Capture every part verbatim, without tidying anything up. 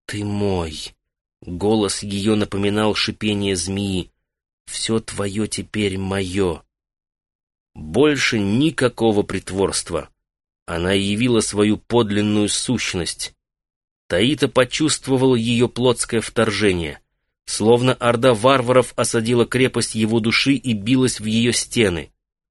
«Ты мой!» — голос ее напоминал шипение змеи. «Все твое теперь мое!» Больше никакого притворства. Она явила свою подлинную сущность. Таита почувствовал ее плотское вторжение, словно орда варваров осадила крепость его души и билась в ее стены.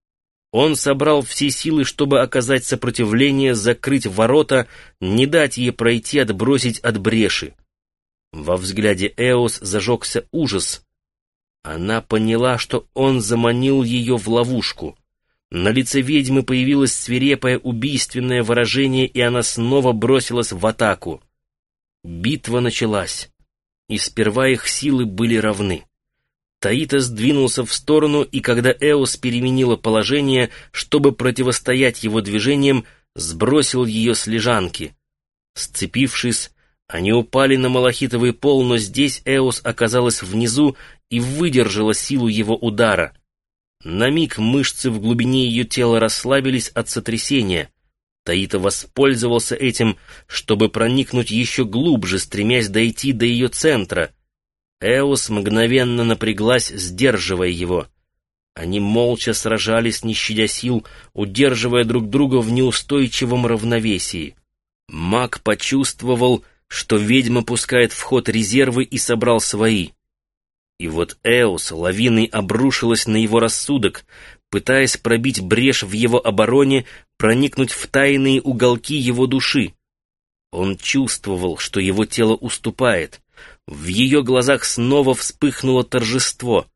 Он собрал все силы, чтобы оказать сопротивление, закрыть ворота, не дать ей пройти, отбросить от бреши. Во взгляде Эос зажегся ужас. Она поняла, что он заманил ее в ловушку. На лице ведьмы появилось свирепое убийственное выражение, и она снова бросилась в атаку. Битва началась, и сперва их силы были равны. Таита сдвинулся в сторону, и когда Эос переменила положение, чтобы противостоять его движениям, сбросил ее с лежанки. Сцепившись, они упали на малахитовый пол, но здесь Эос оказалась внизу и выдержала силу его удара. На миг мышцы в глубине ее тела расслабились от сотрясения. Таита воспользовался этим, чтобы проникнуть еще глубже, стремясь дойти до ее центра. Эос мгновенно напряглась, сдерживая его. Они молча сражались, не щадя сил, удерживая друг друга в неустойчивом равновесии. Маг почувствовал, что ведьма пускает в ход резервы, и собрал свои. И вот Эос лавиной обрушилась на его рассудок, пытаясь пробить брешь в его обороне, проникнуть в тайные уголки его души. Он чувствовал, что его тело уступает. В ее глазах снова вспыхнуло торжество.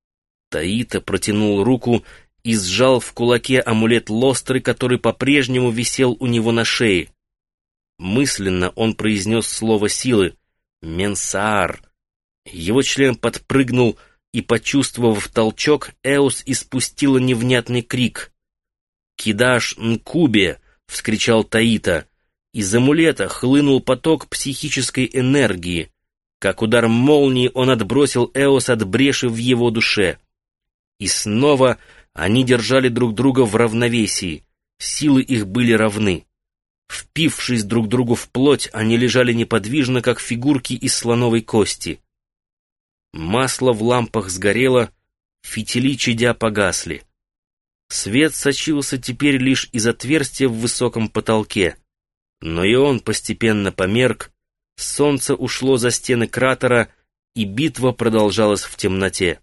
Таита протянул руку и сжал в кулаке амулет Лостры, который по-прежнему висел у него на шее. Мысленно он произнес слово силы «Менсаар». Его член подпрыгнул, и, почувствовав толчок, Эос испустила невнятный крик. «Кидаш Нкубе!» — вскричал Таита. Из амулета хлынул поток психической энергии. Как удар молнии он отбросил Эос от бреши в его душе. И снова они держали друг друга в равновесии. Силы их были равны. Впившись друг другу в плоть, они лежали неподвижно, как фигурки из слоновой кости. Масло в лампах сгорело, фитили чадя погасли. Свет сочился теперь лишь из отверстия в высоком потолке, но и он постепенно померк, солнце ушло за стены кратера, и битва продолжалась в темноте.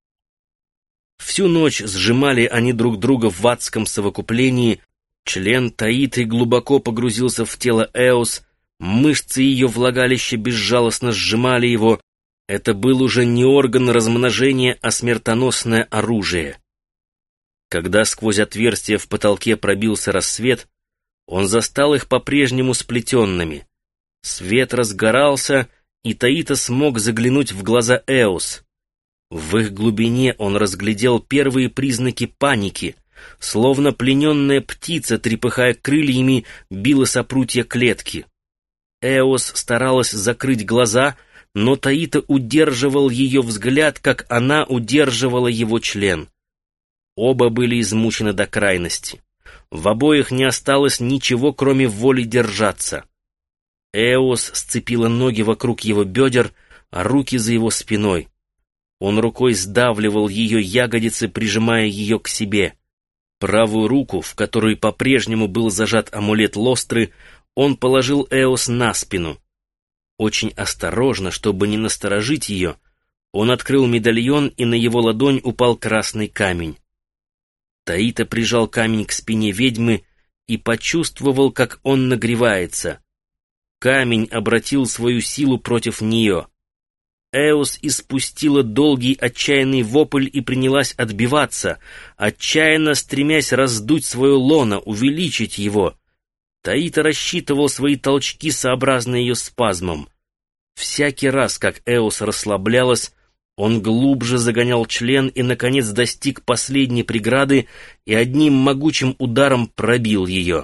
Всю ночь сжимали они друг друга в адском совокуплении, член Таиты глубоко погрузился в тело Эос, мышцы ее влагалища безжалостно сжимали его. Это был уже не орган размножения, а смертоносное оружие. Когда сквозь отверстие в потолке пробился рассвет, он застал их по-прежнему сплетенными. Свет разгорался, и Таита смог заглянуть в глаза Эос. В их глубине он разглядел первые признаки паники, словно плененная птица, трепыхая крыльями, билась о прутья клетки. Эос старалась закрыть глаза, но Таита удерживал ее взгляд, как она удерживала его член. Оба были измучены до крайности. В обоих не осталось ничего, кроме воли держаться. Эос сцепила ноги вокруг его бедер, а руки за его спиной. Он рукой сдавливал ее ягодицы, прижимая ее к себе. Правую руку, в которой по-прежнему был зажат амулет Лостры, он положил Эос на спину. Очень осторожно, чтобы не насторожить ее, он открыл медальон, и на его ладонь упал красный камень. Таита прижал камень к спине ведьмы и почувствовал, как он нагревается. Камень обратил свою силу против нее. Эос испустила долгий отчаянный вопль и принялась отбиваться, отчаянно стремясь раздуть свое лоно, увеличить его. Таита рассчитывал свои толчки сообразно ее спазмам. Всякий раз, как Эос расслаблялась, он глубже загонял член и, наконец, достиг последней преграды и одним могучим ударом пробил ее.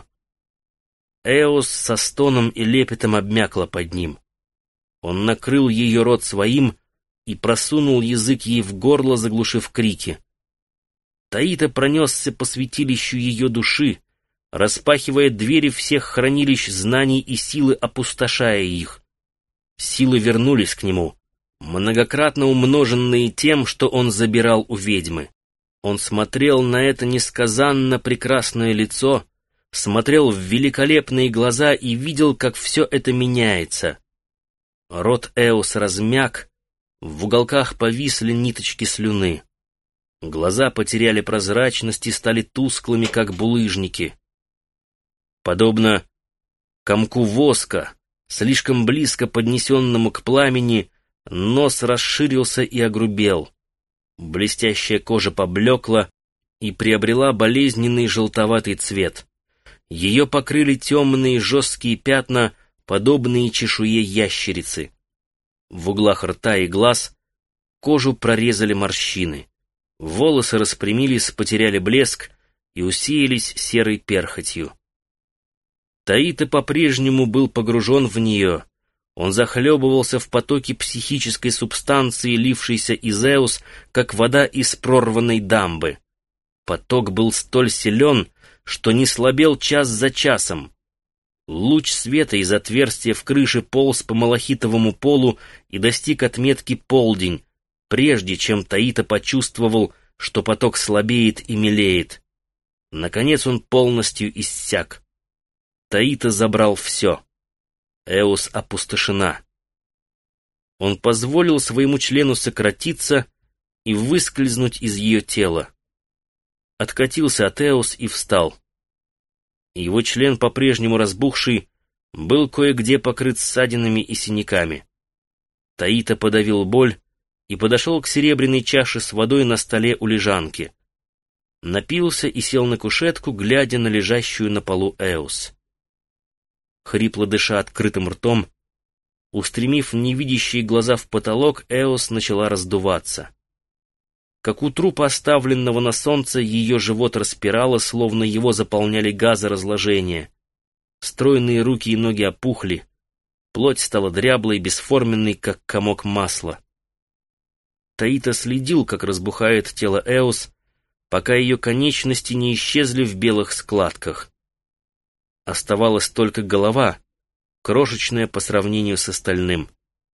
Эос со стоном и лепетом обмякла под ним. Он накрыл ее рот своим и просунул язык ей в горло, заглушив крики. Таита пронесся по святилищу ее души, распахивая двери всех хранилищ знаний и силы, опустошая их. Силы вернулись к нему, многократно умноженные тем, что он забирал у ведьмы. Он смотрел на это несказанно прекрасное лицо, смотрел в великолепные глаза и видел, как все это меняется. Рот Эос размяк, в уголках повисли ниточки слюны. Глаза потеряли прозрачность и стали тусклыми, как булыжники. Подобно комку воска, слишком близко поднесенному к пламени, нос расширился и огрубел. Блестящая кожа поблекла и приобрела болезненный желтоватый цвет. Ее покрыли темные жесткие пятна, подобные чешуе ящерицы. В углах рта и глаз кожу прорезали морщины. Волосы распрямились, потеряли блеск и усеялись серой перхотью. Таита по-прежнему был погружен в нее. Он захлебывался в потоке психической субстанции, лившейся из Эос, как вода из прорванной дамбы. Поток был столь силен, что не слабел час за часом. Луч света из отверстия в крыше полз по малахитовому полу и достиг отметки полдень, прежде чем Таита почувствовал, что поток слабеет и мелеет. Наконец он полностью иссяк. Таита забрал все. Эос опустошена. Он позволил своему члену сократиться и выскользнуть из ее тела. Откатился от Эос и встал. Его член, по-прежнему разбухший, был кое-где покрыт ссадинами и синяками. Таита подавил боль и подошел к серебряной чаше с водой на столе у лежанки. Напился и сел на кушетку, глядя на лежащую на полу Эос. Хрипло дыша открытым ртом, устремив невидящие глаза в потолок, Эос начала раздуваться. Как у трупа, оставленного на солнце, ее живот распирало, словно его заполняли газы разложения. Стройные руки и ноги опухли, плоть стала дряблой, бесформенной, как комок масла. Таита следил, как разбухает тело Эос, пока ее конечности не исчезли в белых складках. Оставалась только голова, крошечная по сравнению с остальным.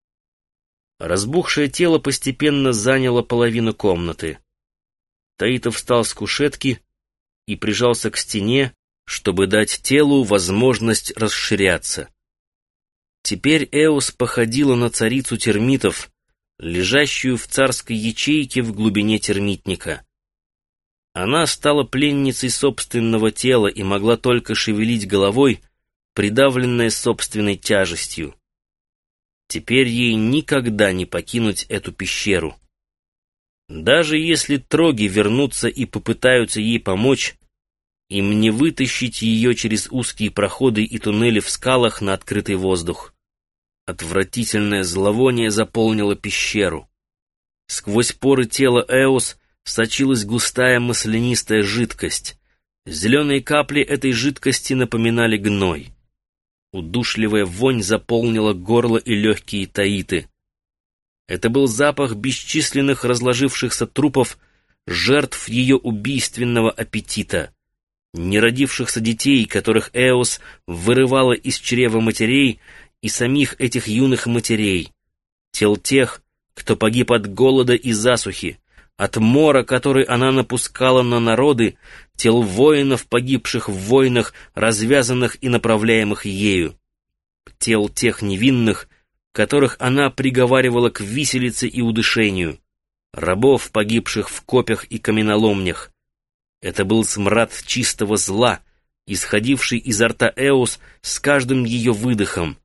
Разбухшее тело постепенно заняло половину комнаты. Таита встал с кушетки и прижался к стене, чтобы дать телу возможность расширяться. Теперь Эос походила на царицу термитов, лежащую в царской ячейке в глубине термитника. Она стала пленницей собственного тела и могла только шевелить головой, придавленная собственной тяжестью. Теперь ей никогда не покинуть эту пещеру. Даже если троги вернутся и попытаются ей помочь, им не вытащить ее через узкие проходы и туннели в скалах на открытый воздух. Отвратительное зловоние заполнило пещеру. Сквозь поры тела Эос сочилась густая маслянистая жидкость. Зеленые капли этой жидкости напоминали гной. Удушливая вонь заполнила горло и легкие Таиты. Это был запах бесчисленных разложившихся трупов, жертв ее убийственного аппетита, неродившихся детей, которых Эос вырывала из чрева матерей, и самих этих юных матерей, тел тех, кто погиб от голода и засухи, от мора, который она напускала на народы, тел воинов, погибших в войнах, развязанных и направляемых ею, тел тех невинных, которых она приговаривала к виселице и удушению, рабов, погибших в копьях и каменоломнях. Это был смрад чистого зла, исходивший изо рта Эос с каждым ее выдохом.